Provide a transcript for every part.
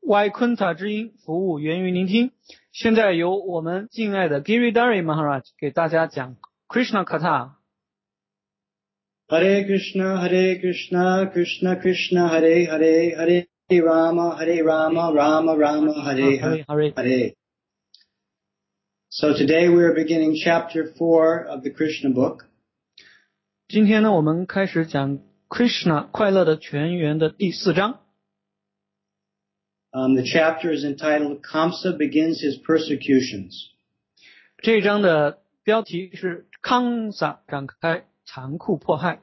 歪昆塔之音服务源于聆听。现在由我们敬爱的 Giridhari Maharaj 给大家讲 Krishna Katha。Hare Krishna, Hare Krishna, Krishna Krishna, Hare Hare, Hare Rama, Hare Rama, Rama Rama, Hare Hare. So today we are beginning chapter 4 of the Krishna book. 今天呢，我们开始讲 Krishna 快乐的泉源的第4章。 The chapter is entitled Kamsa Begins His Persecutions. 这一章的标题是 Kamsa 展开残酷迫害。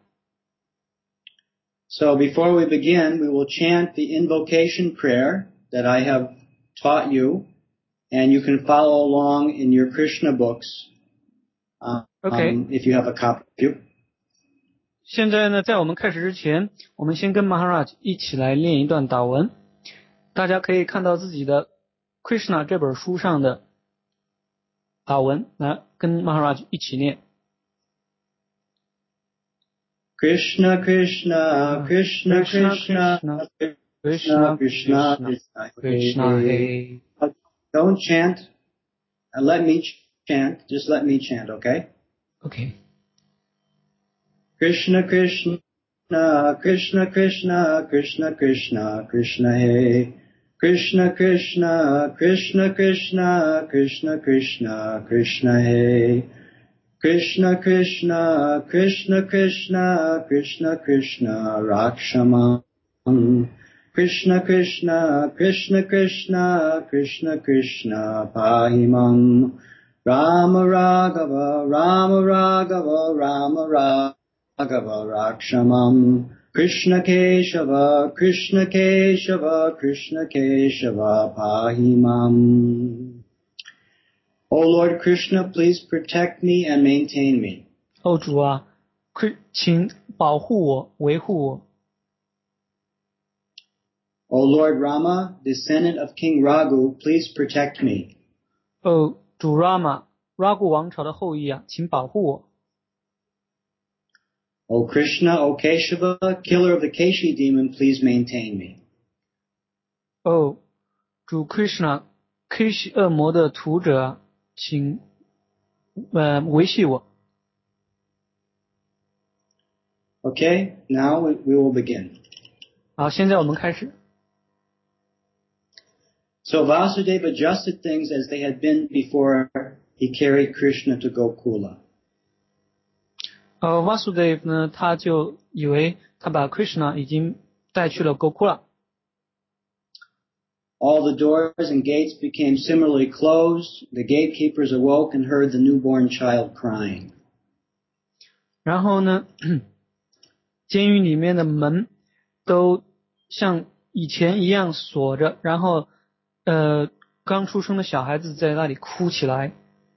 So before we begin, we will chant the invocation prayer that I have taught you, and you can follow along in your Krishna books if you have a copy of you. 现在呢，在我们开始之前，我们先跟 Maharaj 一起来念一段祷文。大家可以看到自己的 Krishna 这本书上的祷文，来跟 Maharaj 一起念。 Krishna Krishna Krishna Krishna Krishna Krishna Krishna Hey. Don't chant. Let me chant. Just let me chant, okay? Okay. Krishna Krishna Krishna Krishna Krishna Krishna Krishna Hey. Krishna Krishna Krishna Krishna Krishna Krishna Krishna Hey. Krishna Krishna Krishna Krishna Krishna Krishna Rakshamam. Krishna Krishna Krishna Krishna Krishna Krishna Pahimam. Rama Raghava Rama Raghava Rama Raghava Rakshamam. Krishna Keshava Krishna Keshava Krishna Keshava Pahimam. O Lord Krishna, please protect me and maintain me. 哦主啊，请保护我，维护我。 O Lord Rama, descendant of King Raghu, please protect me. 哦主 Raghu 王朝的后裔啊，请保护我。 O Krishna, O Keshava, killer of the Keshi demon, please maintain me. 哦主 Krishna Keshi 恶魔的屠者啊，请维系我。 Okay, now we will begin. 好，现在我们开始。 So Vasudeva adjusted things as they had been before he carried Krishna to Gokula. Vasudev 呢，他就以为他把 Krishna 已经带去了 Gokula。 All the doors and gates became similarly closed. The gatekeepers awoke and heard the newborn child crying. 然后呢，监狱里面的门都像以前一样锁着，然后刚出生的小孩子在那里哭起来。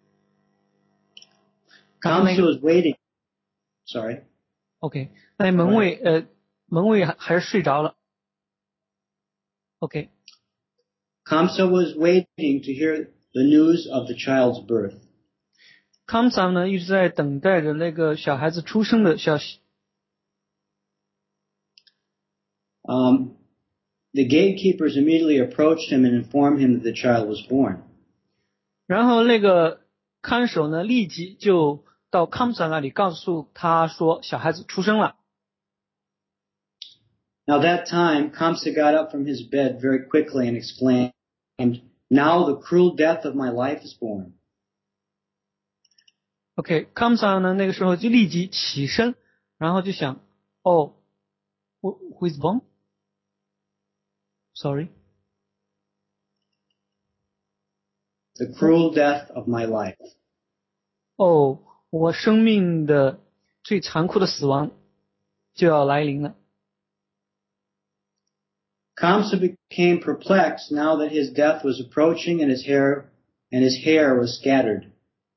Kamsa was waiting. Sorry. OK， 那门卫还是睡着了。OK。 Kamsa was waiting to hear the news of the child's birth. Kamsa 呢一直在等待着那个小孩子出生的消息。 The gatekeepers immediately approached him and informed him that the child was born. 然后那个看守呢立即就到 Kamsa 那里告诉他说小孩子出生了。 Now that time, Kamsa got up from his bed very quickly and exclaimed, "Now the cruel death of my life is born." OK, Kamsa 呢那个时候就立即起身，然后就想，哦 ，who is born? Sorry. The cruel death of my life. 哦，我生命的最残酷的死亡就要来临了。 Kamsa became perplexed now that his death was approaching and his hair was scattered.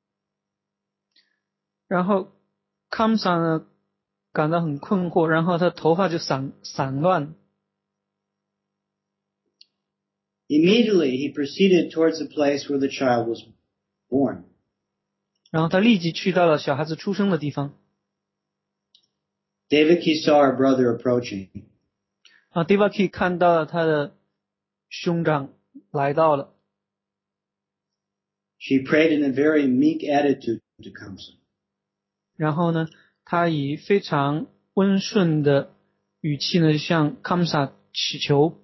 然后 Kamsa 呢感到很困惑，然后他头发就散乱。 Immediately he proceeded towards the place where the child was born. 然后他立即去到了小孩子出生的地方。 Devaki saw her brother approaching. Devaki 看到了他的兄长来到了。 She prayed in a very meek attitude to Kamsa. 然后呢，他以非常温顺的语气呢向 Kamsa 祈求。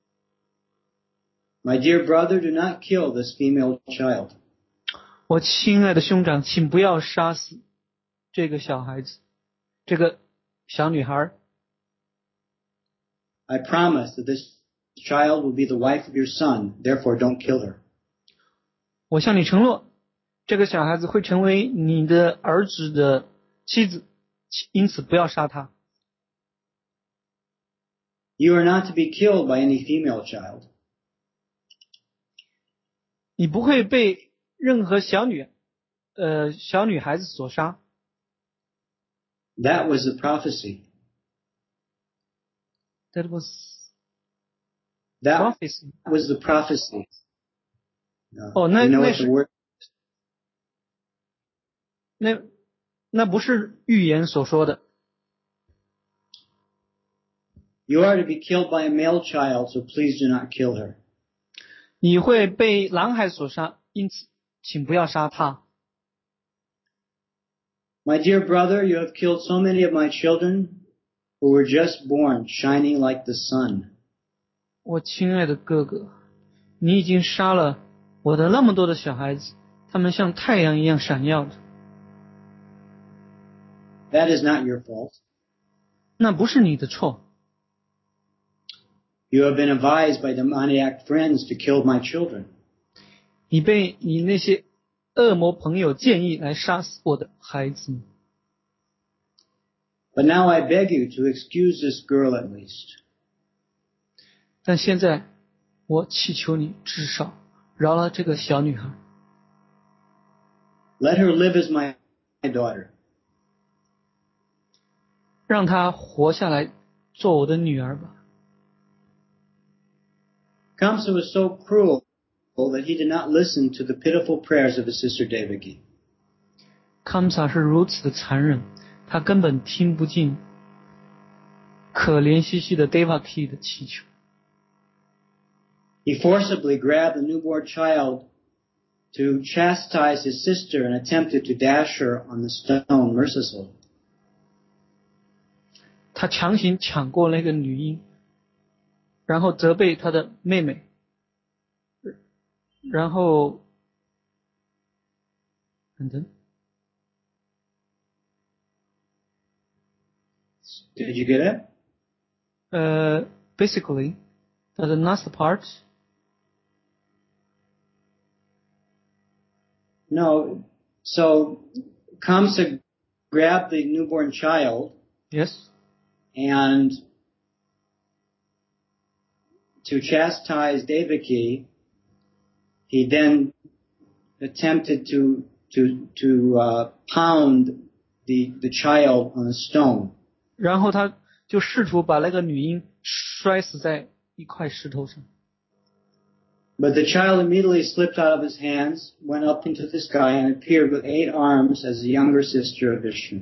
My dear brother, do not kill this female child. 我亲爱的兄长，请不要杀死这个小孩子，这个小女孩。 I promise that this child will be the wife of your son, therefore don't kill her. 我向你承诺，这个小孩子会成为你的儿子的妻子，因此不要杀他。 You are not to be killed by any female child. 你不会被任何小女孩子所杀。 That was the prophecy. That was That prophecy. was the prophecy. Oh, you know what the word? 那不是预言所说的。 You are to be killed by a male child, so please do not kill her. 你会被男孩所杀，因此请不要杀他。 My dear brother, you have killed so many of my children who were just born, shining like the sun. 我亲爱的哥哥，你已经杀了我的那么多的小孩子，他们像太阳一样闪耀着。 That is not your fault. 那不是你的错。 You have been advised by demoniac friends to kill my children. 你被你那些恶魔朋友建议来杀死我的孩子。 But now I beg you to excuse this girl at least. 但现在我祈求你至少饶了这个小女孩。 Let her live as my daughter. 让她活下来做我的女儿吧。 Kamsa was so cruel that he did not listen to the pitiful prayers of his sister Devaki. Kamsa 是如此的残忍，他根本听不进可怜兮兮的 Devaki 的祈求。 He forcibly grabbed the newborn child to chastise his sister and attempted to dash her on the stone mercilessly. 他强行抢过那个女婴，然后责备他的妹妹，然后 Did you get it? Basically, the last part. No. So Kamsa grabbed the newborn child. Yes. And to chastise Devaki, he then attempted to pound the child on a stone. 然后他就试图把那个女婴摔死在一块石头上。 But the child immediately slipped out of his hands, went up into the sky, and appeared with 8 arms as the younger sister of Vishnu.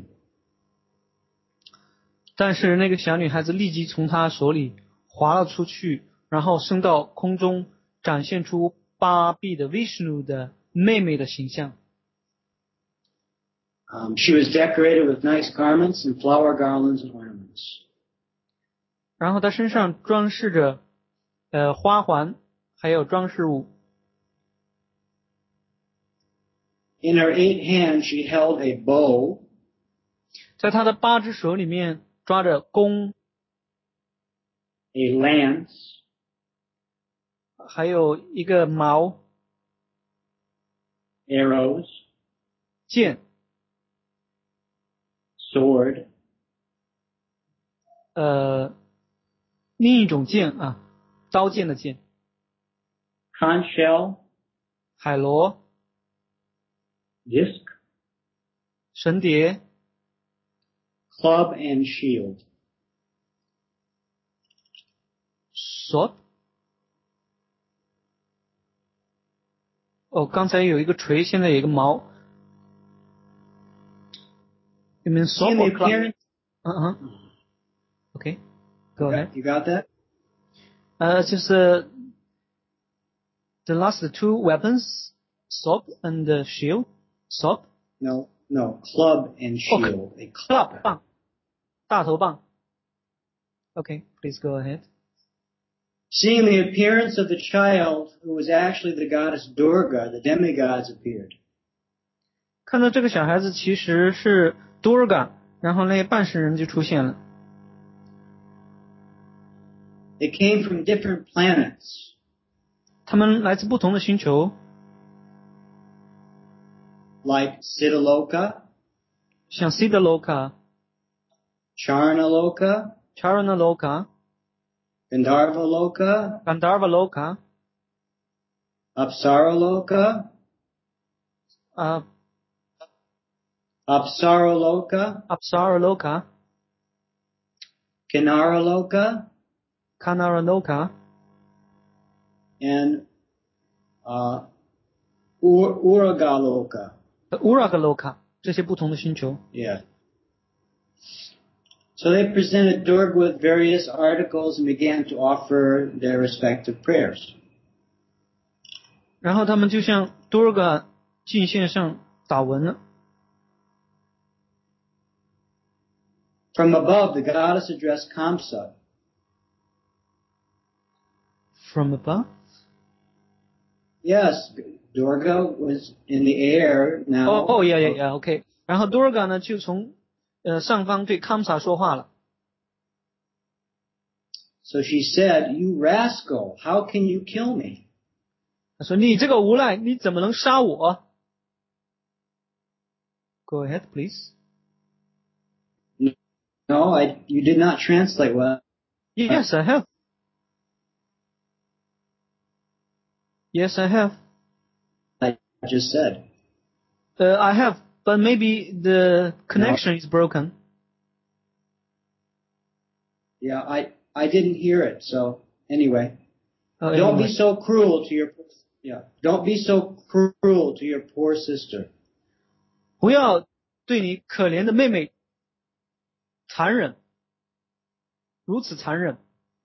但是那个小女孩子立即从他手里滑了出去，然后升到空中，展现出8臂的 Vishnu 的妹妹的形象。 She was decorated with nice garments and flower garlands and ornaments. 然后她身上装饰着花环，还有装饰物。 In her 8 hands, she held a bow. 在她的8只手里面抓着弓 a lance, 还有一个矛 arrows, 剑 sword, 另一种剑啊，刀剑的剑 conch shell, 海螺 disc, 绳蝶 club and shield. sword 刚才有一个锤，现在有一个矛。You mean sword or club? Okay, go ahead. You got that? 就是 The last two weapons, sword and shield. Sword? No, club and shield. Okay. Club, 棒，大头棒。Okay, please go ahead. Seeing the appearance of the child, who was actually the goddess Durga, the demigods appeared. 看到这个小孩子其实是 Durga， 然后那些半神人就出现了。 They came from different planets. 他们来自不同的星球 like Siddhaloka, 像 Siddhaloka, Charnaloka, Charanaloka, Gandharvaloka, Gandharvaloka, Apsaraloka, Apsaraloka, Kinaraloka, Kanaraloka, and Uragaloka. Uragaloka 这些不同的星球。 Yeah. So they presented Durga with various articles and began to offer their respective prayers. 然后他们就向 Durga 进献上祷文了。 From above, the goddess addressed Kamsa. From above? Yes, Durga was in the air now. Yeah, okay. 然后 Durga 呢就从上方对 Kamsa 说话了。 So she said, "You rascal, how can you kill me?" 他说你这个无赖，你怎么能杀我？ Go ahead, please. No, you did not translate well. Yes, I have. Yes, I have. I just said. I have, but maybe the connection is broken. Yeah, I didn't hear it. So anyway, Anyway. Don't be so cruel to your poor sister. 不要对你可怜的妹妹残忍，如此残忍。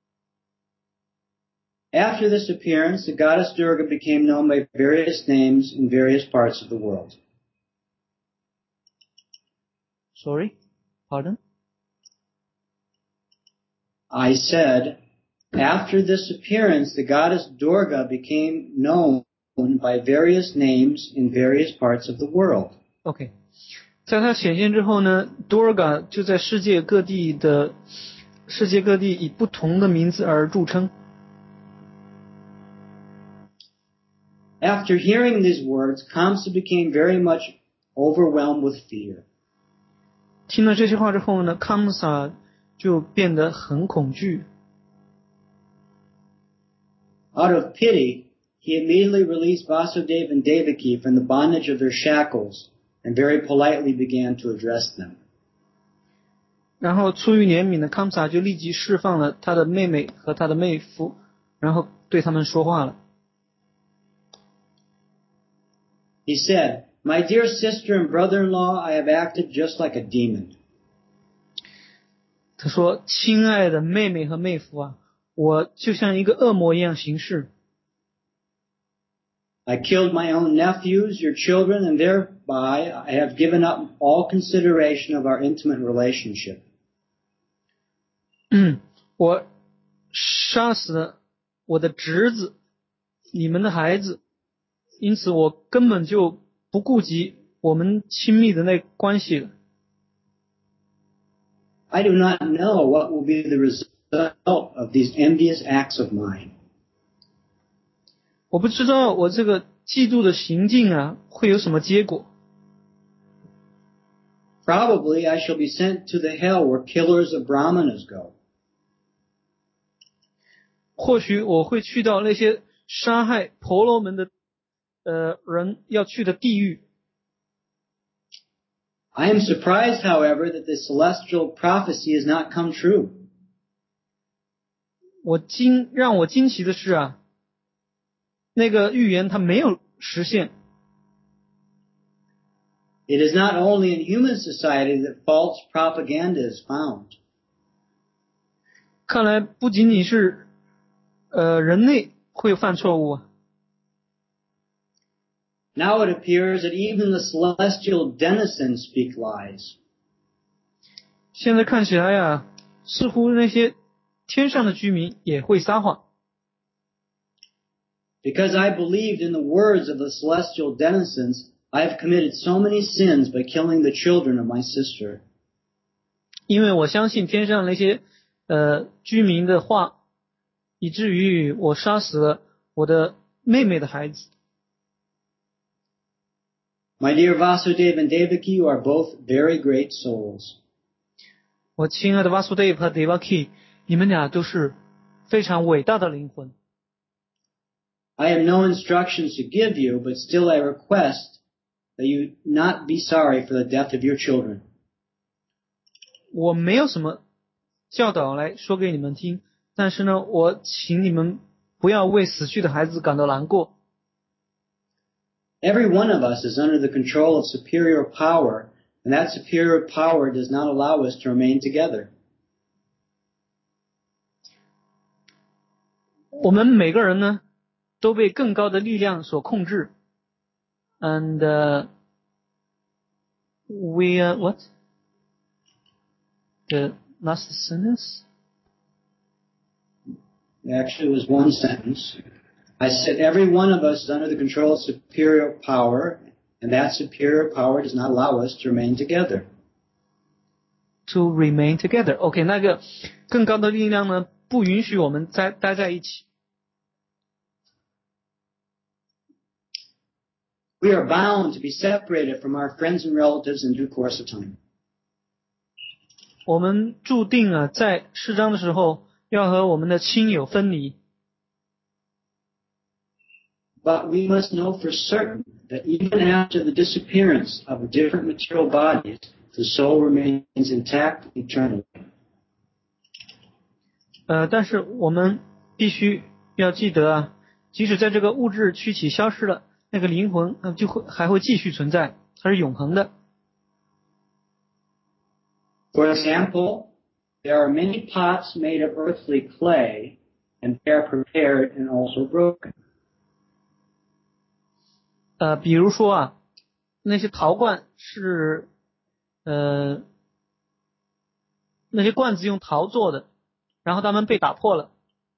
After this appearance, the goddess Durga became known by various names in various parts of the world. Sorry, pardon? I said, after this appearance, the goddess Durga became known by various names in various parts of the world. OK， 在她显现之后呢 ，Durga 就在世界各地以不同的名字而著称。 After hearing these words, Kamsa became very much overwhelmed with fear. 听了这些话之后呢 ，Kamsa 就变得很恐惧。 Out of pity, he immediately released Vasudeva and Devaki from the bondage of their shackles and very politely began to address them. 然后出于怜悯的 Kamsa 就立即释放了他的妹妹和他的妹夫，然后对他们说话了。 He said, "My dear sister and brother-in-law, I have acted just like a demon." 他说：“亲爱的妹妹和妹夫啊，我就像一个恶魔一样行事。 I killed my own nephews, your children, and thereby I have given up all consideration of our intimate relationship. 我杀死了我的侄子，你们的孩子，因此我根本就不顾及我们亲密的那关系了。 I do not know what will be the result of these envious acts of mine. 我不知道我这个嫉妒的行径啊，会有什么结果。 Probably I shall be sent to the hell where killers of brahmanas go. 或许我会去到那些杀害婆罗门的人要去的地狱。 I am surprised, however, that the celestial prophecy has not come true. 让我惊奇的是啊，那个预言它没有实现。 It is not only in human society that false propaganda is found. 看来不仅仅是人类会犯错误啊。 Now it appears that even the celestial denizens speak lies. 现在看起来呀，似乎那些天上的居民也会撒谎。 Because I believed in the words of the celestial denizens, I have committed so many sins by killing the children of my sister. 因为我相信天上那些居民的话，以至于我杀死了我的妹妹的孩子。 My dear Vasudeva and Devaki, you are both very great souls. 我亲爱的 Vasudeva 和 Devaki， 你们俩都是非常伟大的灵魂。 I have no instructions to give you, but still I request that you not be sorry for the death of your children. 我没有什么教导来说给你们听，但是呢，我请你们不要为死去的孩子感到难过。 Every one of us is under the control of superior power, and that superior power does not allow us to remain together. 我们每个人呢，都被更高的力量所控制。And we what? The last sentence? Actually, it was one sentence. I said every one of us is under the control of superior power, and that superior power does not allow us to remain together. To remain together. OK， 那个更高的力量呢，不允许我们待在一起。 We are bound to be separated from our friends and relatives in due course of time. 我们注定啊，在适当的时候要和我们的亲友分离。 But we must know for certain that even after the disappearance of the different material bodies, the soul remains intact eternally. 但是我们必须要记得啊，即使在这个物质躯体消失了，那个灵魂还会继续存在，它是永恒的。 For example, there are many pots made of earthly clay, and they are prepared and also broken. 比如说啊，那些陶罐是那些罐子用陶做的，然后它们被打破了。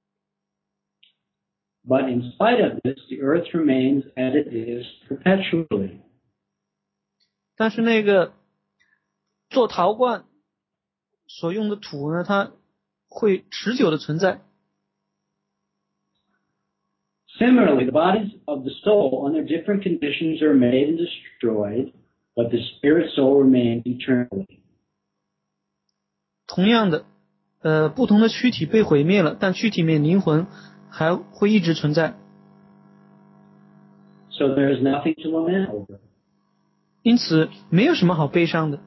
But in spite of this, the earth remains as it is perpetually. 但是那个做陶罐所用的土呢，它会持久的存在。 Similarly, the bodies of the soul under different conditions are made and destroyed, but the spirit soul remains eternally. 同样的，不同的躯体被毁灭了，但躯体里面灵魂还会一直存在。 So there is nothing to lament over. 因此，没有什么好悲伤的。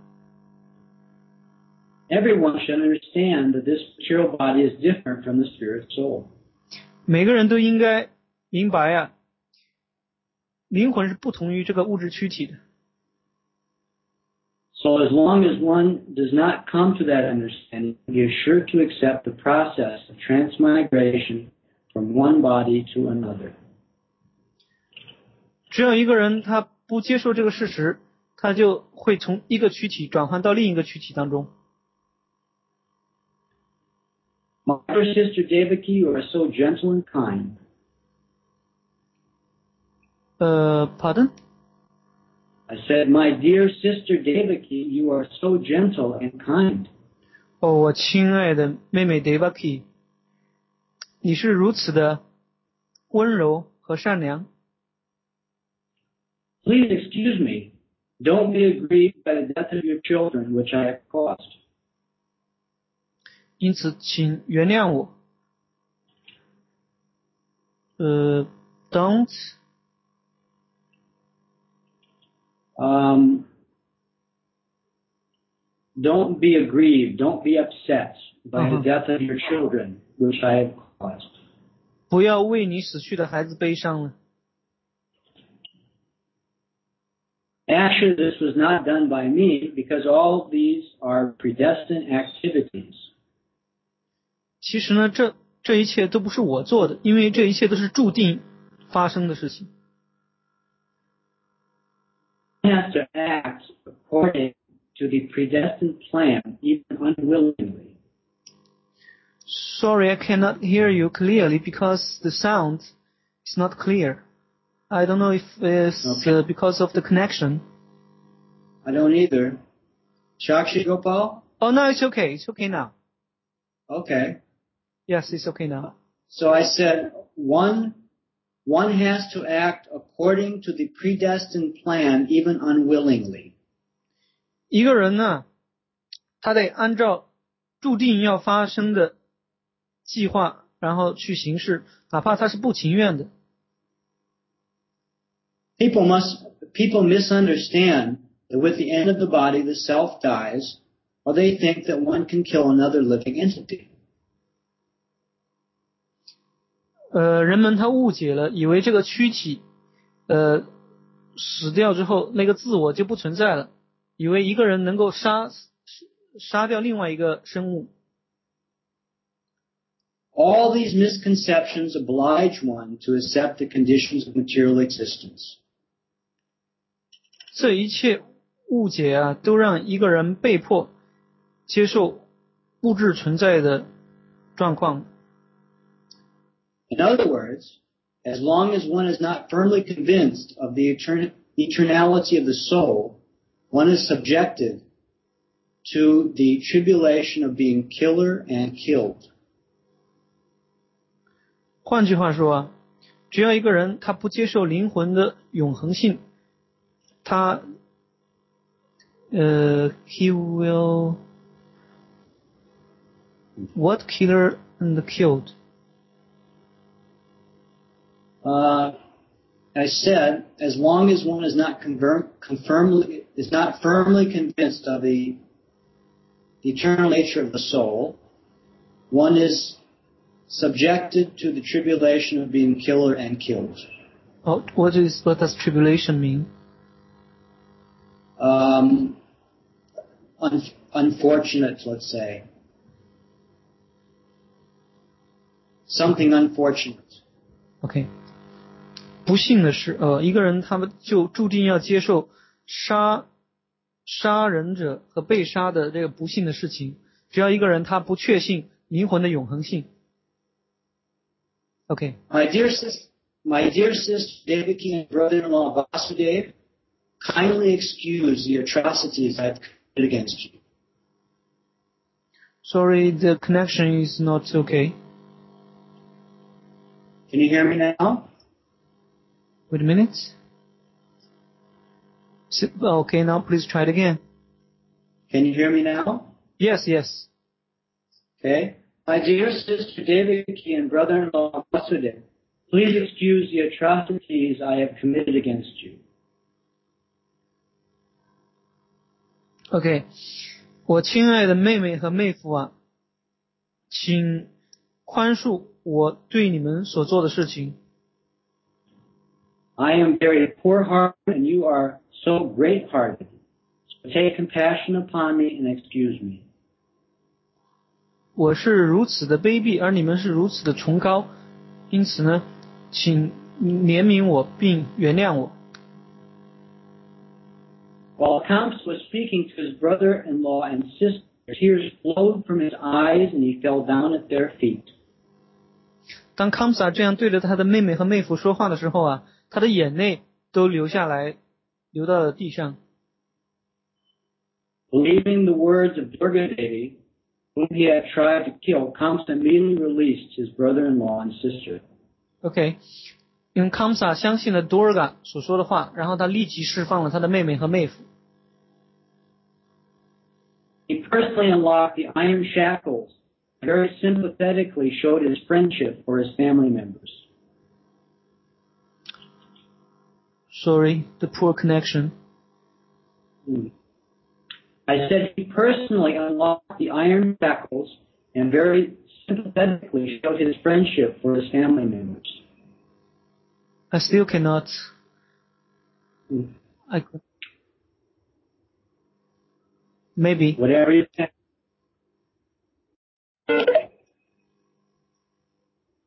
Everyone should understand that this material body is different from the spirit soul. 每个人都应该明白啊，灵魂是不同于这个物质躯体的。 So as long as one does not come to that understanding, he is sure to accept the process of transmigration from one body to another. 只要一个人他不接受这个事实，他就会从一个躯体转换到另一个躯体当中。 My dear sister Devaki, you are so gentle and kind. Pardon? I said, my dear sister Devaki, you are so gentle and kind. 我亲爱的妹妹 Devaki， 你是如此的温柔和善良。 Please excuse me. Don't be aggrieved by the death of your children, which I have caused. 因此，请原谅我。Don't. Don't be aggrieved. Don't be upset by the death of your children, which I have caused. 不要为你死去的孩子悲伤了。 Actually, this was not done by me because all these are predestined activities. 其实呢，这一切都不是我做的，因为这一切都是注定发生的事情。 has to act according to the predestined plan, even unwillingly. Sorry, I cannot hear you clearly because the sound is not clear. I don't know if it's because of the connection. I don't either. Shakshi Gopal? Oh, no, it's okay. It's okay now. Okay. Yes, it's okay now. So I said one has to act according to the predestined plan, even unwillingly. 一个人呢，他得按照注定要发生的计划，然后去行事，哪怕他是不情愿的。 People misunderstand that with the end of the body, the self dies, or they think that one can kill another living entity. 人们他误解了，以为这个躯体，死掉之后，那个自我就不存在了，以为一个人能够杀掉另外一个生物。 All these misconceptions oblige one to accept the conditions of material existence. 这一切误解啊，都让一个人被迫接受物质存在的状况。 In other words, as long as one is not firmly convinced of the eternality of the soul, one is subjected to the tribulation of being killer and killed. 换句话说，只要一个人他不接受灵魂的永恒性，他he will what killer and killed? I said, as long as one is not firmly convinced of the eternal nature of the soul, one is subjected to the tribulation of being killer and killed. Oh, what does tribulation mean? Unfortunate, let's say. Something unfortunate. Okay. 不幸的是，一个人他们就注定要接受杀人者和被杀的这个不幸的事情。只要一个人他不确信灵魂的永恒性。Okay. My dear sister Devaki and brother-in-law Vasudev, kindly excuse the atrocities I've committed against you. Sorry, the connection is not okay. Can you hear me now? Wait a minute. Okay, now please try it again. Can you hear me now? Yes. Okay. My dear sister Devaki and brother-in-law Vasudev, please excuse the atrocities I have committed against you. Okay. 我亲爱的妹妹和妹夫啊，请宽恕我对你们所做的事情。 I am very poor-hearted and you are so great-hearted. So take compassion upon me and excuse me. 我是如此的卑鄙，而你们是如此的崇高，因此呢，请怜悯我并原谅我。 While Kamsa was speaking to his brother-in-law and sister, tears flowed from his eyes and he fell down at their feet. 当康萨这样对着他的妹妹和妹夫说话的时候啊，他的眼泪都流下来，流到了地上。 Believing the words of Durga Devi, whom he had tried to kill, Kamsa immediately released his brother-in-law and sister. OK， 因为康萨相信了 Durga 所说的话，然后他立即释放了他的妹妹和妹夫。 He personally unlocked the iron shackles and very sympathetically showed his friendship for his family members. Sorry, the poor connection. I said he personally unlocked the iron shackles and very sympathetically showed his friendship for his family members. I still cannot. Maybe. Whatever you say.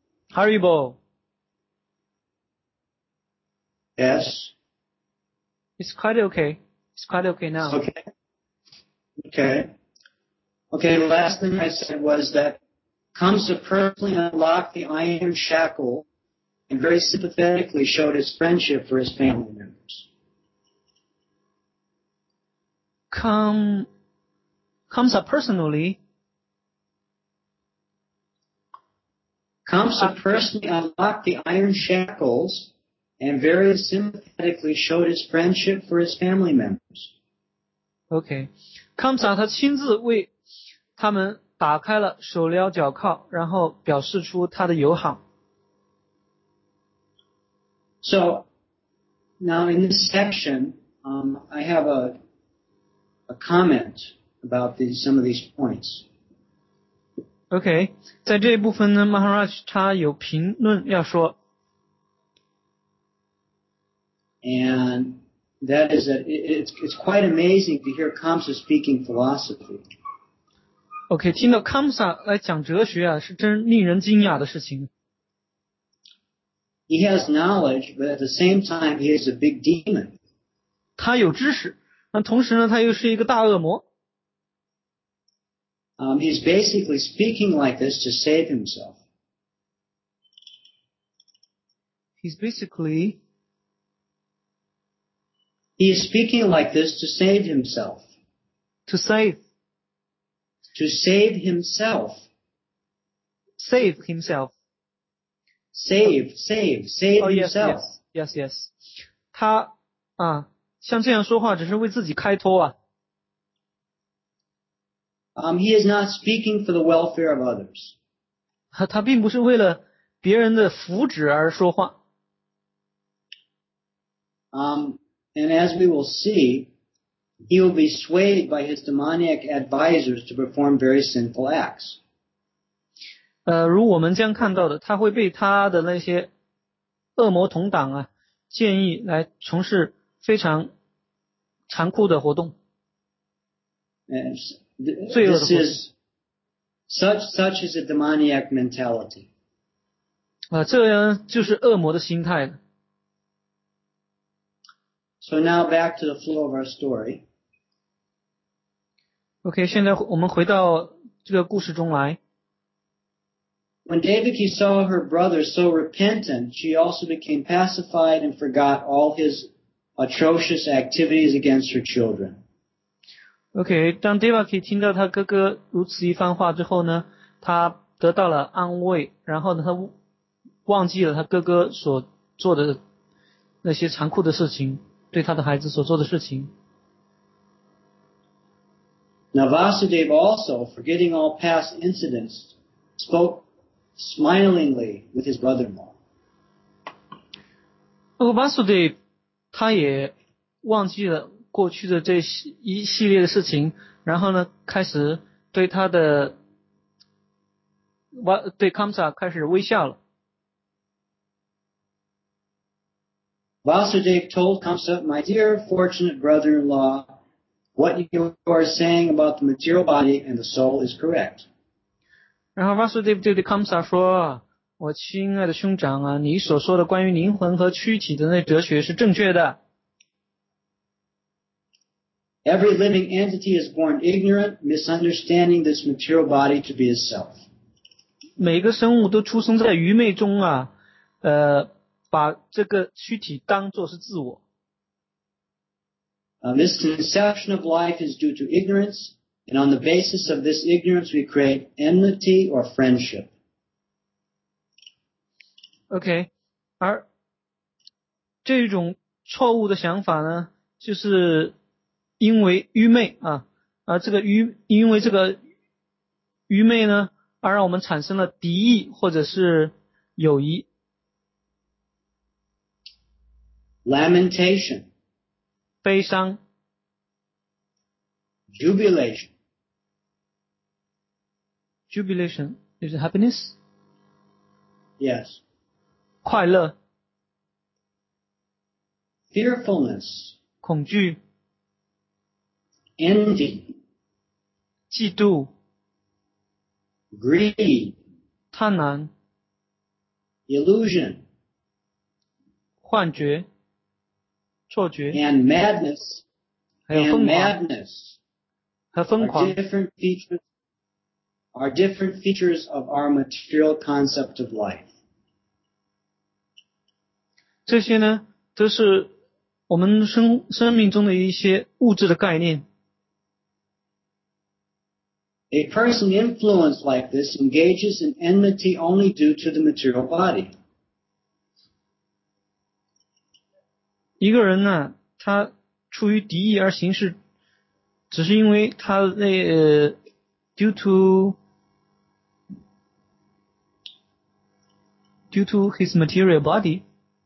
Haribo. Yes. It's quite okay. It's quite okay now. Okay. The last thing I said was that Kamsa personally unlocked the iron shackle and very sympathetically showed his friendship for his family members. Kamsa personally unlocked the iron shackles and very sympathetically showed his friendship for his family members. Okay. Kamsa 他亲自为他们打开了手镣脚铐，然后表示出他的友好。 So, now in this section, I have a comment about some of these points. OK， 在这一部分呢 ，Maharaj 他有评论要说。 And that is that it's quite amazing to hear Kamsa speaking philosophy. OK， 听到 Kamsa 来讲哲学啊，是真令人惊讶的事情。 He has knowledge, but at the same time, he is a big demon. 他有知识，那同时呢，他又是一个大恶魔。 He's basically speaking like this to save himself. He is speaking like this to save himself. To save himself. Save himself. Save himself. Yes. 他像这样说话只是为自己开脱啊。 He is not speaking for the welfare of others. 他并不是为了别人的福祉而说话。 And as we will see, he will be swayed by his demoniac advisors to perform very sinful acts. 如我们将看到的，他会被他的那些恶魔同党啊建议来从事非常残酷的活动。罪恶的活动。 Such is a demoniac mentality. 这样就是恶魔的心态。 So now back to the flow of our story. OK， 现在我们回到这个故事中来。 When Devaki saw her brother so repentant, she also became pacified and forgot all his atrocious activities against her children. OK， 当 Devaki 听到他哥哥如此一番话之后呢，他得到了安慰，然后呢，他忘记了他哥哥所做的那些残酷的事情，对他的孩子所做的事情。 Now Vasudeva also, forgetting all past incidents, spoke smilingly with his brother-in-law. Vasudeva 他也忘记了过去的这一系列的事情，然后呢，开始对他的对 Kamsa 开始微笑了。 Vasudeva told Kamsa, "My dear fortunate brother-in-law, what you are saying about the material body and the soul is correct." 然后 Vasudeva 对 Kamsa 说：“我亲爱的兄长啊，你所说的关于灵魂和躯体的那哲学是正确的。” Every living entity is born ignorant, misunderstanding this material body to be itself. 每个生物都出生在愚昧中啊，把这个躯体当作是自我。 This conception of life is due to ignorance, and on the basis of this ignorance, we create enmity or friendship. OK， 而这种错误的想法呢，就是因为愚昧啊，因为这个愚昧呢，而让我们产生了敌意或者是友谊。 Lamentation. 悲伤。 Jubilation. Jubilation is it happiness? Yes. 快乐。 Fearfulness. 恐惧。 Envy. 嫉妒。 Greed. 贪婪。 Illusion. 幻觉。 错觉 and madness 还有疯 and 狂 madness 和疯 are 狂 different features of our material concept of life. 这些呢都是我们生命中的一些物质的概念。 A person influenced like this engages in enmity only due to the material body. 一个人呢，他出于敌意而行事，只是因为他due to his material body.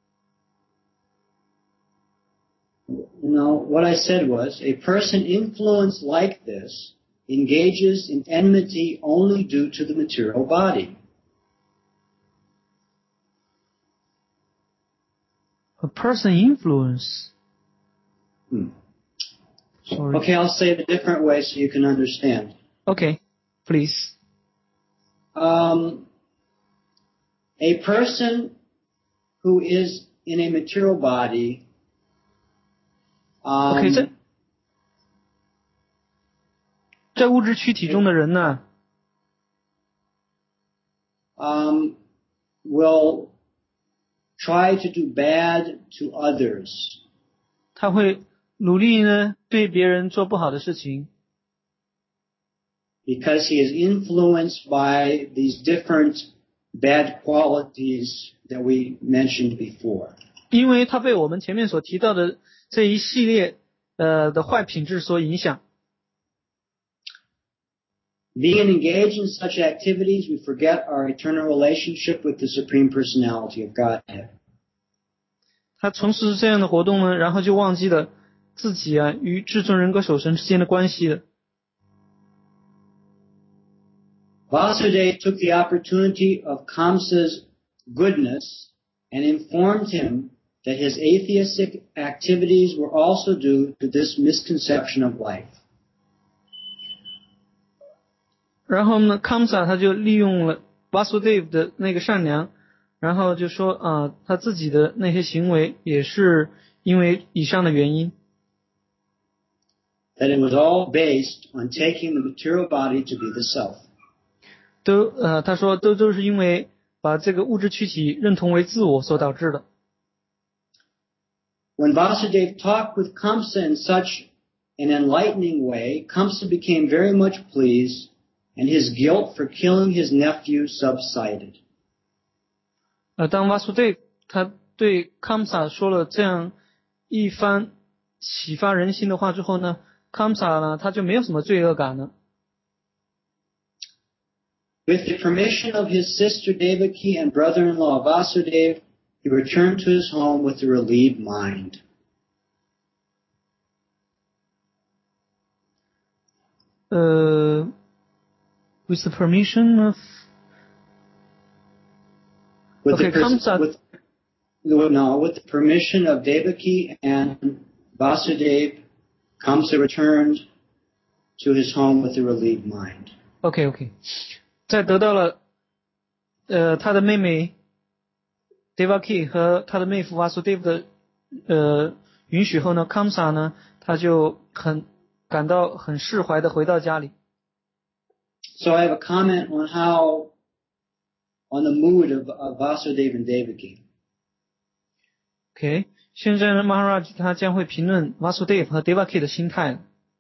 No, what I said was a person influenced like this engages in enmity only due to the material body. A person influence. Sorry. Okay, I'll say it a different way so you can understand. Okay, please. A person who is in a material body. Okay, 在物质躯体中的人呢 will try to do bad to others. 他会努力呢对别人做不好的事情 Because he is influenced by these different bad qualities that we mentioned before. 因为他被我们前面所提到的这一系列的坏品质所影响 Being engaged in such activities, we forget our eternal relationship with the Supreme Personality of Godhead. 他从事这样的活动呢，然后就忘记了自己啊与至尊人格守神之间的关系了。 Vasudeva took the opportunity of Kamsa's goodness and informed him that his atheistic activities were also due to this misconception of life. 然后呢 Kamsa 他就利用了 Vasudeva 的那个善良，然后就说他自己的那些行为也是因为以上的原因。 That it was all based on taking the material body to be the self. 他说都是因为把这个物质躯体认同为自我所导致的。 When Vasudeva talked with Kamsa in such an enlightening way, Kamsa became very much pleased, and his guilt for killing his nephew subsided. 当 Vasudeva 他对 Kamsa 说了这样一番启发人心的话之后呢 ，Kamsa 呢他就没有什么罪恶感了。 With the permission of his sister Devaki and brother-in-law Vasudeva, he returned to his home with a relieved mind. With the permission of with the permission of Devaki and Vasudeva, Kamsa returned to his home with a relieved mind. Okay. 在得到了他的妹妹 Devaki 和他的妹夫 Vasudeva 的允许后呢 Kamsa 呢他就感到很释怀的回到家里。 So I have a comment on the mood of Vasudeva and Devaki. Okay, 现在呢 Maharaj 他将会评论 Vasudeva 和 Devaki 的心态。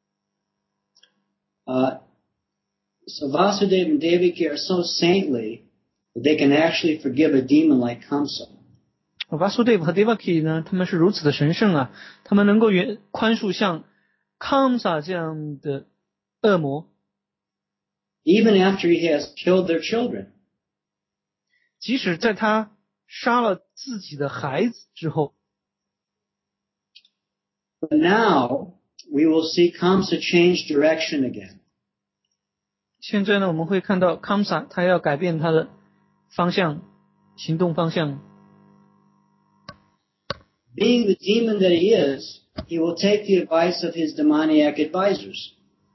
So Vasudeva and Devaki are so saintly that they can actually forgive a demon like Kamsa. Vasudeva 和 Devaki 呢，他们是如此的神圣啊，他们能够宽恕像 Kamsa 这样的恶魔。 Even after he has killed their children. 即使在他杀了自己的孩子之后。 But now we will see Kamsa change direction again. 现在呢，我们会看到 Kamsa 他要改变他的方向，行动方向。 Being the demon that he is, he will take the advice of his demoniac advisors.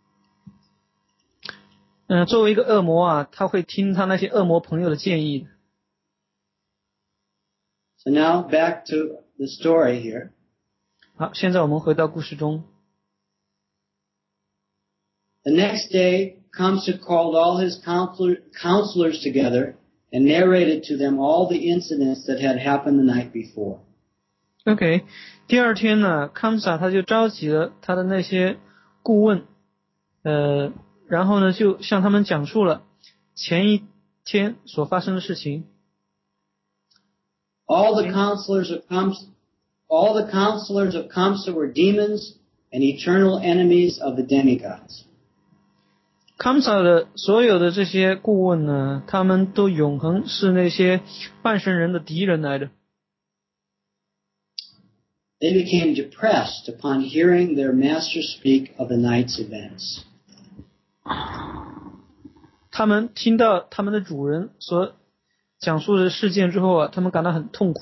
作为一个恶魔啊，他会听他那些恶魔朋友的建议。 So now back to the story here. 好，现在我们回到故事中。 The next day, Kamsa called all his counselors together and narrated to them all the incidents that had happened the night before. OK， 第二天呢，康萨他就召集了他的那些顾问，然后呢就向他们讲述了前一天所发生的事情。 All the counselors of Kamsa were demons and eternal enemies of the demigods. 康萨的所有的这些顾问呢，他们都永恒是那些半神人的敌人来的。 They became depressed upon hearing their master speak of the night's events. 他们听到他们的主人所讲述的事件之后啊，他们感到很痛苦。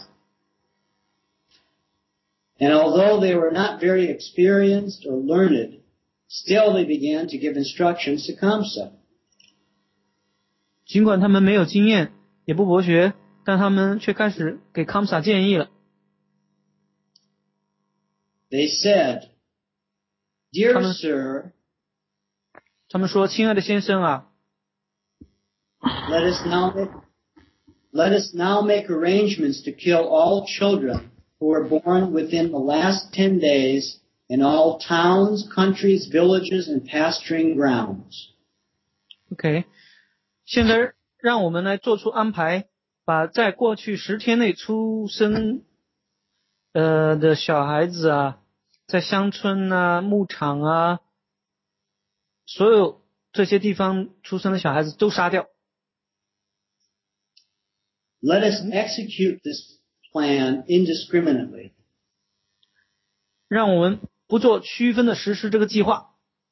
And although they were not very experienced or learned, still they began to give instructions to Kamsa. 尽管他们没有经验，也不博学，但他们却开始给康萨建议了。 They said, "Dear sir," 他们说：“亲爱的先生啊 let us now make arrangements to kill all children who were born within the last 10 days in all towns, countries, villages, and pasturing grounds." OK， 现在让我们来做出安排，把在过去10天内出生的小孩子啊，在乡村啊、牧场啊，所有这些地方出生的小孩子都杀掉。 Let us execute this plan indiscriminately. 让我们不做区分的实施这个计划。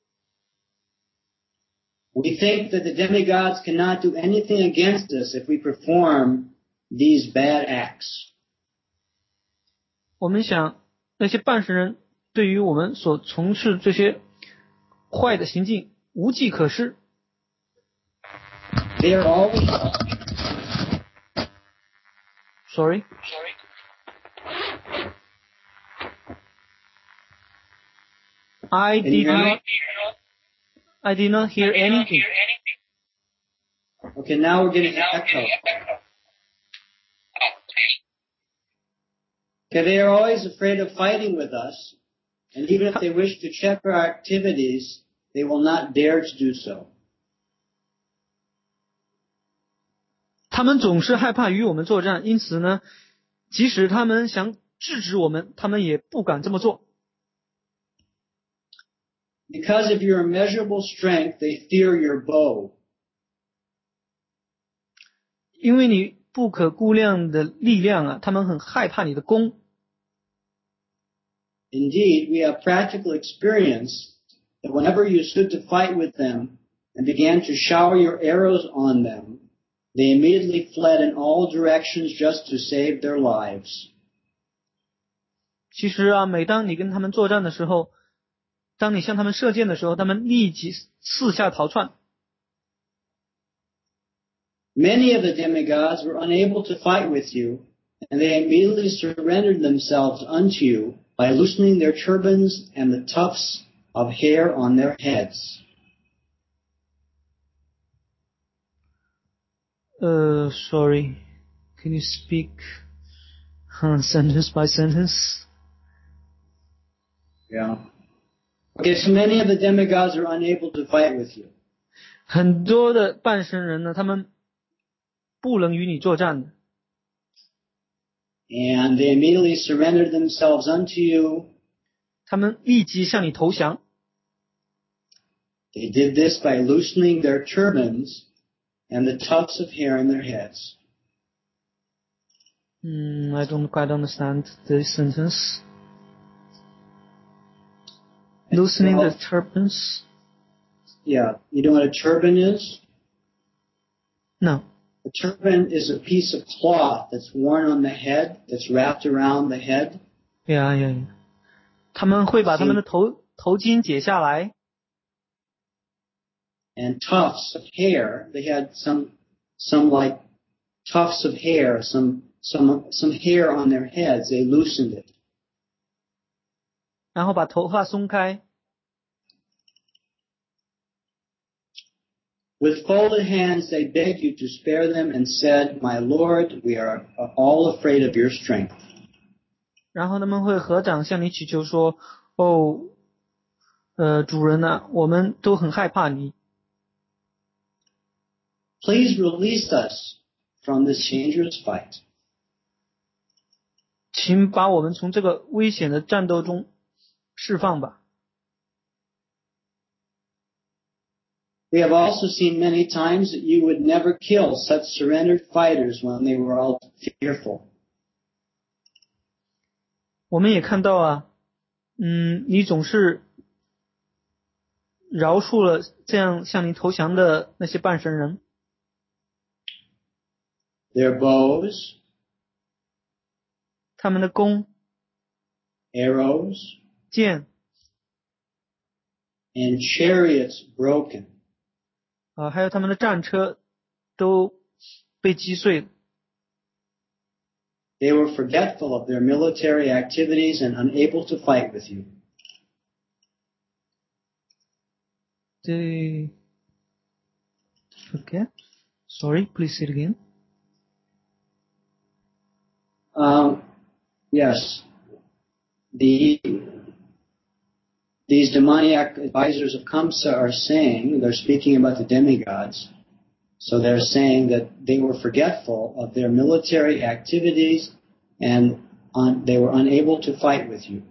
We think that the demigods cannot do anything against us if we perform these bad acts. 我们想，那些半神人对于我们所从事这些坏的行径无计可施。 They are always... Sorry. I did not hear anything. Okay, now we're getting an echo. Okay, they are always afraid of fighting with us, and even if they wish to check our activities, they will not dare to do so. 他们总是害怕与我们作战，因此呢，即使他们想制止我们，他们也不敢这么做。 Because of your immeasurable strength, they fear your bow. 因为你不可估量的力量啊，他们很害怕你的弓。 Indeed, we have practical experience that whenever you stood to fight with them and began to shower your arrows on them, they immediately fled in all directions just to save their lives. 其实啊，每当你跟他们作战的时候，当你向他们射箭的时候，他们立即四下逃窜。 Many of the demigods were unable to fight with you, and they immediately surrendered themselves unto you by loosening their turbans and the tufts of hair on their heads. Sorry. Can you speak sentence by sentence? Yeah. Okay, so many of the demigods are unable to fight with you. 很多的半神人呢，他们不能与你作战的。 And they immediately surrendered themselves unto you. 他们立即向你投降。 They did this by loosening their turbans and the tufts of hair in their heads. I don't quite understand this sentence. Loosening the turbans? Yeah, you know what a turban is? No. A turban is a piece of cloth that's worn on the head, that's wrapped around the head. Yeah. 他们会把他们的头巾解下来。 And tufts of hair, they had some like tufts of hair, some hair on their heads, they loosened it. 然后把头发松开。 With folded hands, they begged you to spare them and said, My Lord, we are all afraid of your strength. 然后他们会合掌向你祈求说：“哦，主人啊，我们都很害怕你。” Please release us from this dangerous fight. 请把我们从这个危险的战斗中释放吧。 We have also seen many times that you would never kill such surrendered fighters when they were all fearful. 我们也看到啊，你总是饶恕了这样向你投降的那些半神人。 Their bows, 他们的弓、 arrows, 箭 and chariots broken. 还有他们的战车都被击碎了。 They were forgetful of their military activities and unable to fight with you. They forget? Sorry, please say it again. Yes. These demoniac advisors of Kamsa are saying, they're speaking about the demigods, so they're saying that they were forgetful of their military activities and they were unable to fight with you.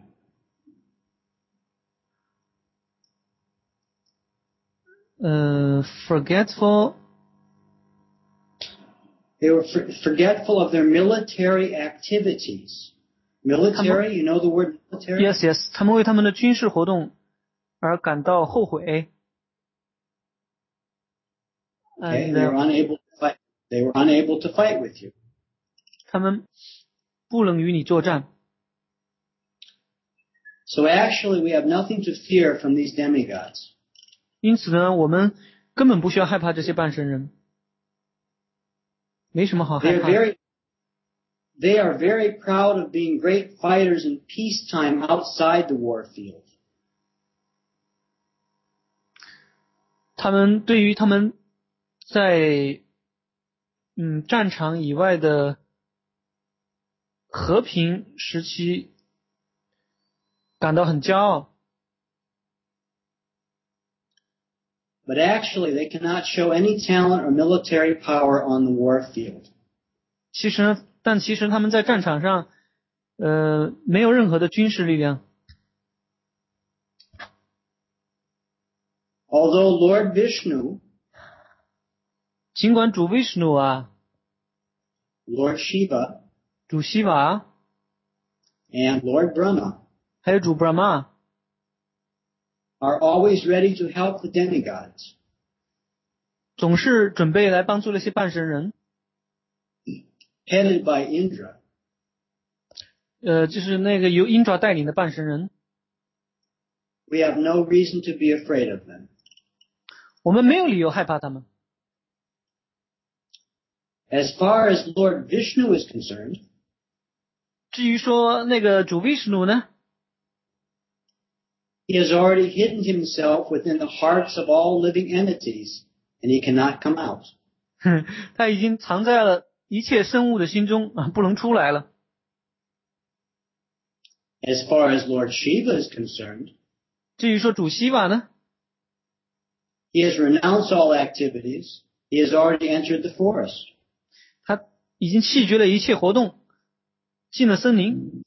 Forgetful. They were forgetful of their military activities. Military, you know the word military? Yes, yes. 他们为他们的军事活动而感到后悔。 Okay, they were unable to fight. They were unable to fight with you. 他们不能与你作战。 So actually, we have nothing to fear from these demigods. 因此呢，我们根本不需要害怕这些半神人，没什么好害怕。 They are very proud of being great fighters in peacetime outside the war field. 他们对于他们在战场以外的和平时期感到很骄傲。 But actually, they cannot show any talent or military power on the war field. 其实他们在战场上没有任何的军事力量。 Although Lord Vishnu, 尽管主 Vishnu 啊， Lord Shiva, 主西瓦 and Lord Brahma 还有主 Brahma are always ready to help the demigods. 总是准备来帮助那些半神人。 Headed by Indra. 就是那个由 Indra 带领的半神人。 We have no reason to be afraid of them. 我们没有理由害怕他们。 As far as Lord Vishnu is concerned, 至于说那个主 Vishnu 呢， he has already hidden himself within the hearts of all living entities, and he cannot come out. 他已经藏在了一切生物的心中啊，不能出来了。 As far as Lord Shiva is concerned, 至于说主西瓦呢， he has renounced all activities. He has already entered the forest. 他已经弃绝了一切活动，进了森林。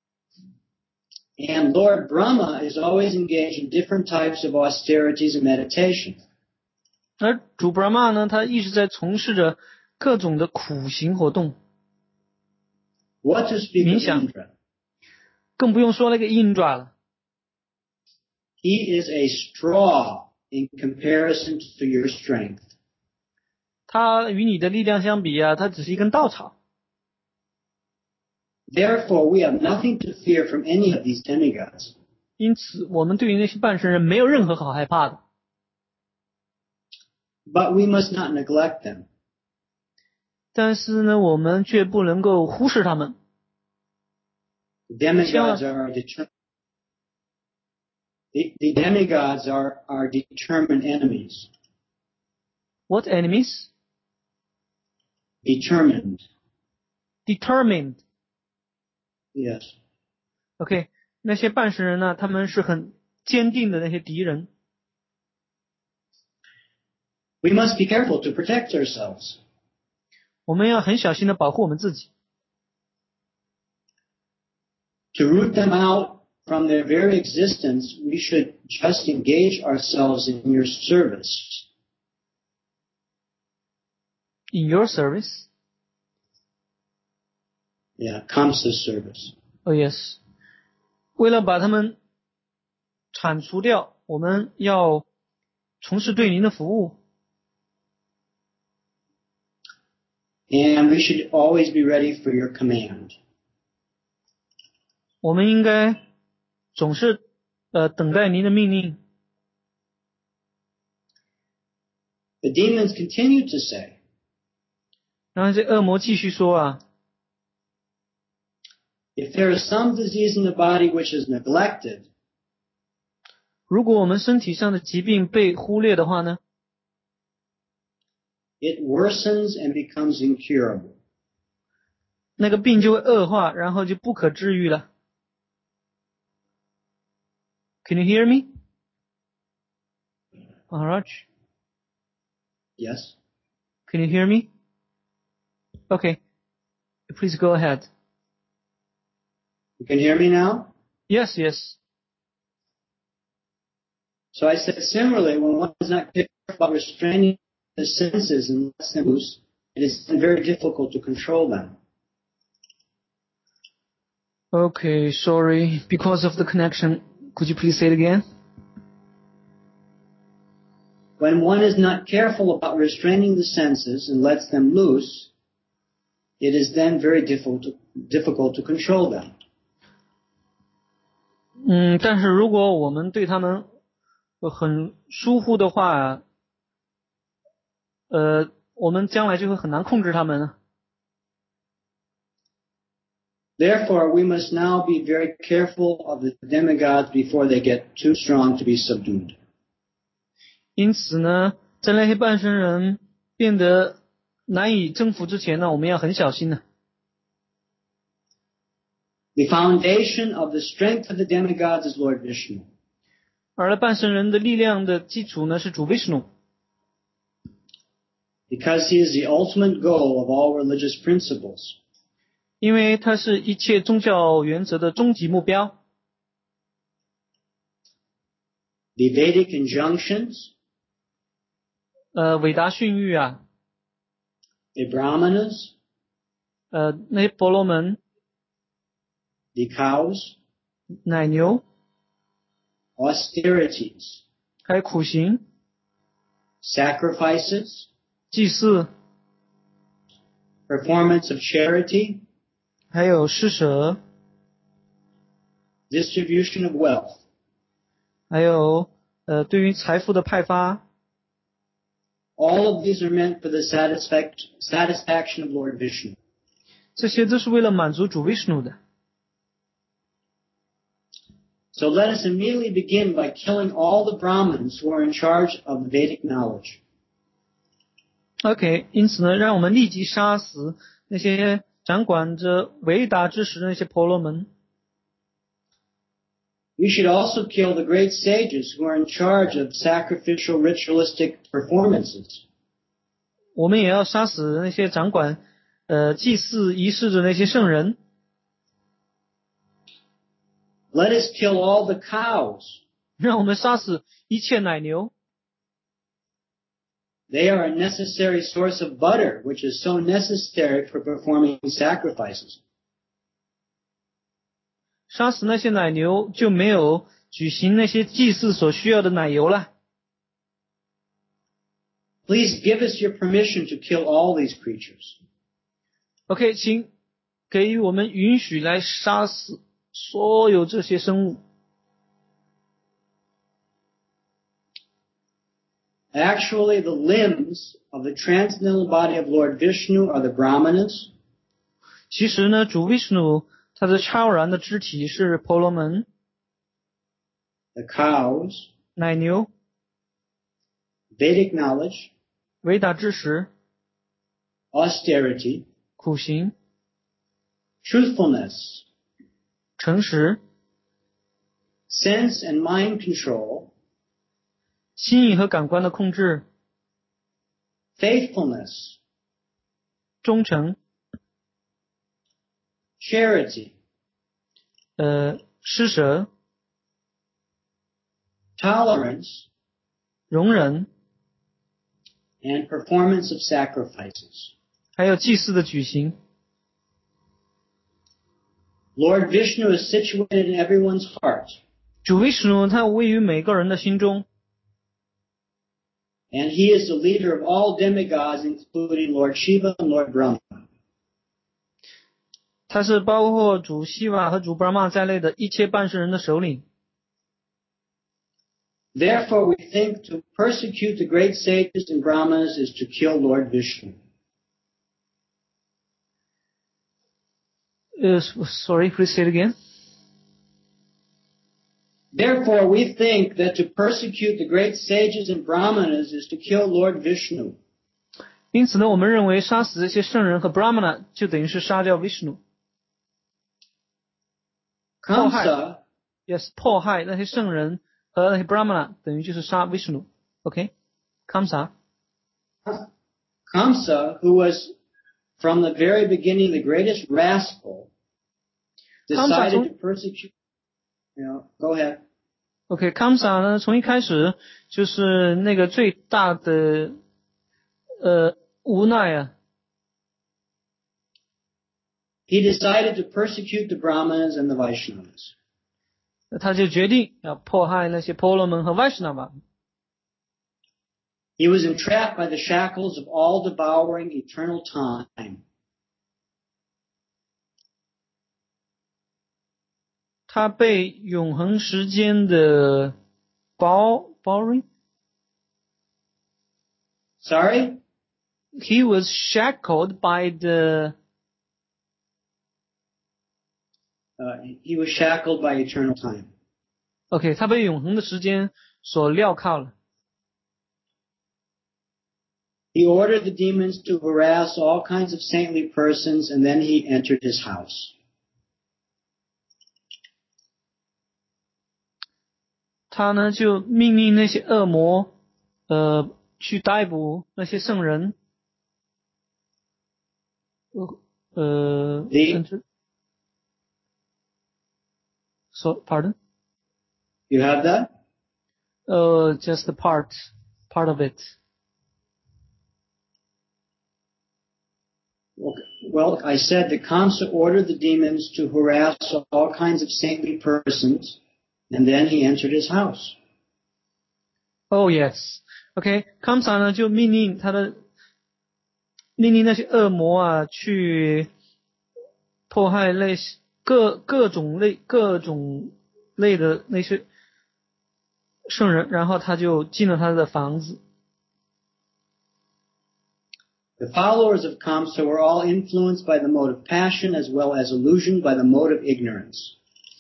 And Lord Brahma is always engaged in different types of austerities and meditation. 而主 Brahma 呢，他一直在从事着各种的苦行活动。 What to speak of Indra? 更不用说那个 Indra 了。 He is a straw in comparison to your strength. 他与你的力量相比啊，他只是一根稻草。 Therefore, we have nothing to fear from any of these demigods. 因此，我们对于那些半神人没有任何好害怕的。 But we must not neglect them. 但是呢，我们却不能够忽视他们。 Demigods are The demigods are our determined enemies. What enemies? Determined. Determined. Yes. OK， 那些半神人呢，他们是很坚定的那些敌人。 We must be careful to protect ourselves. 我们要很小心的保护我们自己。 To root them out from their very existence, we should just engage ourselves in your service. In your service? Yeah, Kamsa service. Oh yes. 为了把他们铲除掉，我们要从事对您的服务。 And we should always be ready for your command. 我们应该总是等待您的命令。 The demons continue to say. 然后这恶魔继续说啊。 If there is some disease in the body which is neglected, 如果我们身体上的疾病被忽略的话呢 it worsens and becomes incurable. 那个病就会恶化，然后就不可治愈了。Can you hear me? Maharaj? Yes. Can you hear me? Okay. Please go ahead. You can hear me now? Yes, yes. So I said similarly, when one is not careful about restraining the senses and lets them loose, it is very difficult to control them. Okay, sorry. Because of the connection, could you please say it again? When one is not careful about restraining the senses and lets them loose, it is then very difficult to control them. 但是如果我们对他们很疏忽的话，我们将来就会很难控制他们。 Therefore, we must now be very careful of the demigods before they get too strong to be subdued. 因此呢，在那些半神人变得难以征服之前呢，我们要很小心的。 The foundation of the strength of the demigods is Lord Vishnu. 而半神人的力量的基础呢是主 Vishnu。 Because he is the ultimate goal of all religious principles. 因为它是一切宗教原则的终极目标。 The Vedic injunctions. 伟达训谕啊。 The Brahmanas. 那些婆罗门。 The cows. 奶牛。 Austerities. 还有苦行。 Sacrifices. 祭祀。 Performance of charity. 还有施舍。 Distribution of wealth. 还有对于财富的派发。 All of these are meant for the satisfaction of Lord Vishnu. 这些都是为了满足主 Vishnu 的。 So let us immediately begin by killing all the Brahmins who are in charge of the Vedic knowledge. OK， 因此呢，让我们立即杀死那些掌管着维达知识的那些婆罗门。 We should also kill the great sages who are in charge of sacrificial ritualistic performances. 我们也要杀死那些掌管祭祀仪式的那些圣人。 Let us kill all the cows. 让我们杀死一切奶牛。 They are a necessary source of butter, which is so necessary for performing sacrifices. 杀死那些奶牛，就没有举行那些祭祀所需要的奶油了。 Please give us your permission to kill all these creatures. OK， 请给予我们允许来杀死所有这些生物。 Actually, the limbs of the transcendental body of Lord Vishnu are the Brahmanas. 其实呢，主 Vishnu 他的超然的肢体是婆罗门。 the cows, 奶牛、 Vedic knowledge, 伟大知识、 austerity, 苦行、 truthfulness, 诚实、 sense and mind control, 心意和感官的控制、 faithfulness, 忠诚、 charity, 施舍、 tolerance, 容忍， and performance of sacrifices. 还有祭祀的举行。 Lord Vishnu is situated in everyone's heart, 主维什努他位于每个人的心中， and he is the leader of all demigods, including Lord Shiva and Lord Brahma. 他是包括主希瓦和主布拉玛在内的一切半神人的首领。 Therefore, we think to persecute the great sages and Brahmanas is to kill Lord Vishnu. Sorry, please say it again. Therefore, we think that to persecute the great sages and Brahmanas is to kill Lord Vishnu. 因此呢，我们认为杀死这些圣人和 Brahmana 就等于是杀掉 Vishnu。 迫害 Kamsa, Yes， 迫害那些圣人和那些 Brahmana 等于就是杀 Vishnu。OK， Kamsa， Kamsa, who was from the very beginning the greatest rascal, decided to persecute. Go ahead. OK， Kamsa 呢，从一开始就是那个最大的无奈啊。 He decided to persecute the Brahmanas and the Vaishnavas. 他就决定要迫害那些婆罗门和 Vaishnava。 He was entrapped by the shackles of all-devouring eternal time. 他被永恒时间的包围。 Sorry? He was shackled by the He was shackled by eternal time. OK， 他被永恒的时间所镣铐了。 He ordered the demons to harass all kinds of saintly persons, and then he entered his house. 他呢就命令那些恶魔去逮捕那些圣人。So, pardon? You have that? Just the part of it. Well, I said that Kamsa ordered the demons to harass all kinds of saintly persons, and then he entered his house. Oh yes, OK. Kamsa 呢就命令那些恶魔啊去迫害那些各种类的那些圣人，然后他就进了他的房子。 The followers of Kamsa were all influenced by the mode of passion as well as illusioned by the mode of ignorance.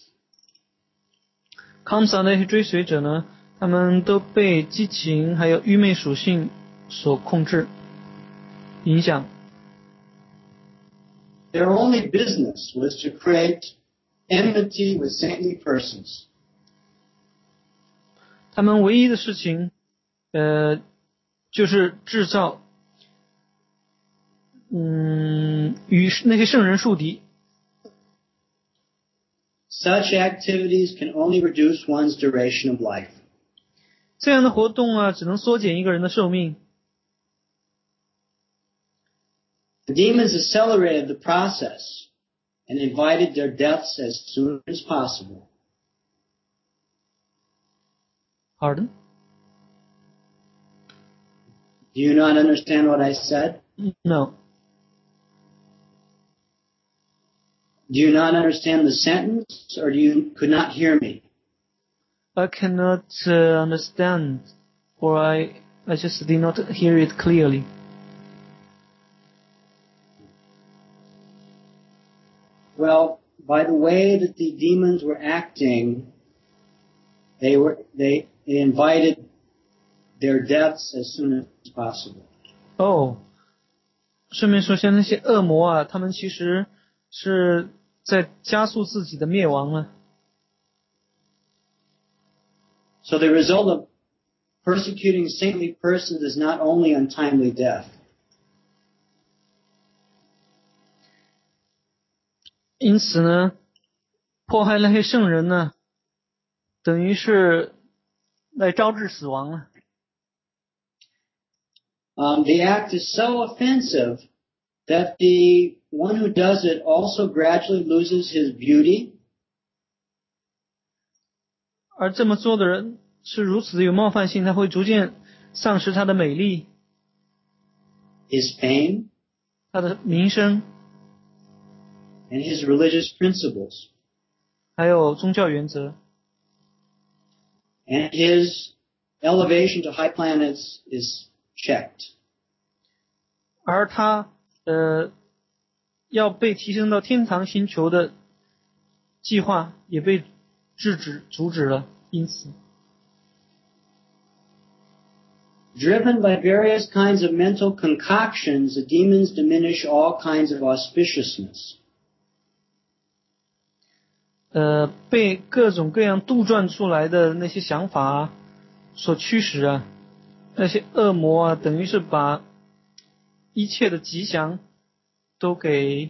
Kamsa 那些追随者呢，他们都被激情还有愚昧属性所控制、影响。 Their only business was to create enmity with saintly persons. 他们唯一的事情，就是制造，与那些圣人树敌。 Such activities can only reduce one's duration of life. 这样的活动啊，只能缩减一个人的寿命。 The demons accelerated the process and invited their deaths as soon as possible. Pardon? Do you not understand what I said? No. Do you not understand the sentence, or could not hear me? I cannot understand, or I just did not hear it clearly. Well, by the way that the demons were acting, they invited their deaths as soon as possible. 哦，顺便说，像那些恶魔啊，他们其实是在加速自己的灭亡了。 So the result of persecuting saintly persons is not only untimely death. 因此呢，迫害那些圣人呢，等于是来招致死亡了。 The act is so offensive that the one who does it also gradually loses his beauty. 而这么做的人是如此的有冒犯性，他会逐渐丧失他的美丽、 his fame, 他的名声， and his religious principles, 还有宗教原则， and his elevation to high planets is checked. 而他要被提升到天堂星球的计划也被阻止了。因此 Driven by various kinds of mental concoctions, the demons diminish all kinds of auspiciousness. 被各种各样杜撰出来的那些想法所驱使啊，那些恶魔啊，等于是把一切的吉祥都给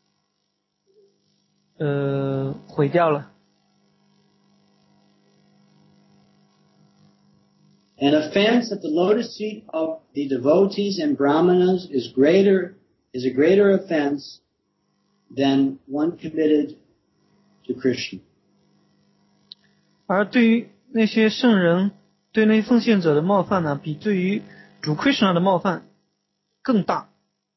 毁掉了。 An offense at the lotus feet of the devotees and brahmanas is a greater offense than one committed to Krishna. 而对于那些圣人，对那些奉献者的冒犯呢，比对于主 Krishna 的冒犯更大。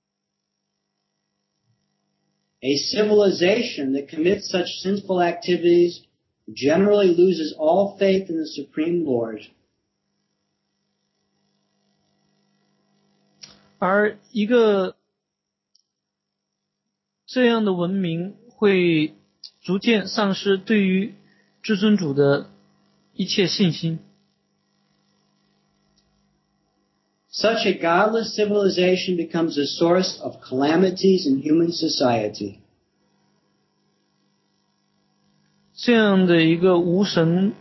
A civilization that commits such sinful activities generally loses all faith in the Supreme Lord. 而一个这样的文明会逐渐丧失对于至尊主的一切信心。 Such a godless civilization becomes a source of calamities in human society. 这样的一个无神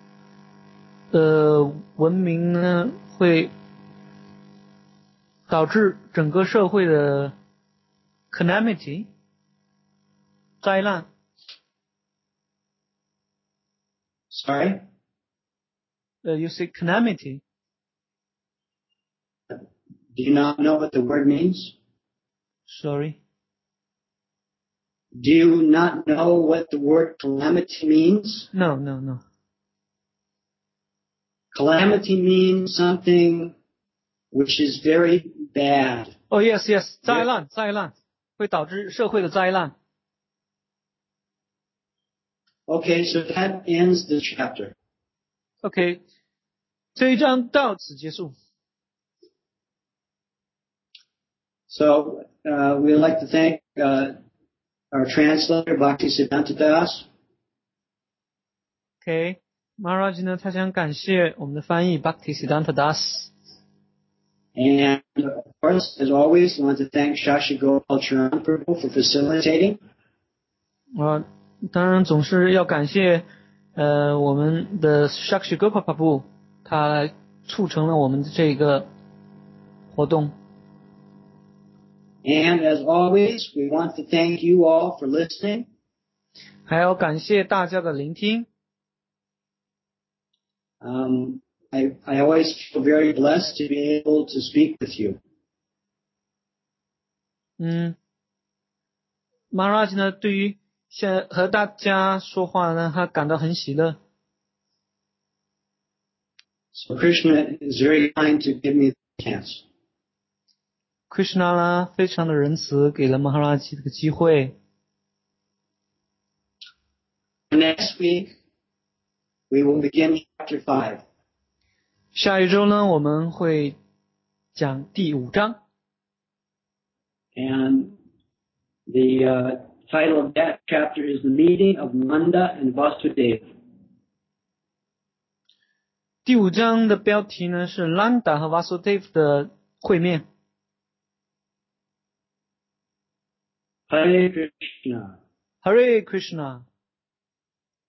文明呢，会导致整个社会的 calamity 灾难。 Sorry? You say calamity? Do you not know what the word means? Sorry. Do you not know what the word calamity means? No. Calamity means something which is very bad. Oh, yes. 灾难会导致社会的灾难。 Okay, so that ends the chapter. OK， 这一章到此结束。 So we'd like to thank our translator, Bhaktisiddhanta Das. OK， Maharaj 呢，他想感谢我们的翻译 Bhaktisiddhanta Das。 And of course, as always, I want to thank Shashi Gopal Charan Prabhu for facilitating. 当然总是要感谢我们的 Shashi Gopal Prabhu， 他促成了我们的这个活动。 And as always, we want to thank you all for listening. 还要感谢大家的聆听。 I always feel very blessed to be able to speak with you. Maharaj 呢，对于和大家说话呢，他感到很喜乐。 So Krishna is very kind to give me the chance. Krishna 呢，非常的仁慈，给了 Maharaj 这个机会。 Next week, we will begin chapter 5. 下一周呢，我们会讲第5章。 And the title of that chapter is The Meeting of Nanda and Vasudeva. 第5章的标题呢是 Nanda 和 Vasudeva 的会面。 Hare Krishna. Hare Krishna.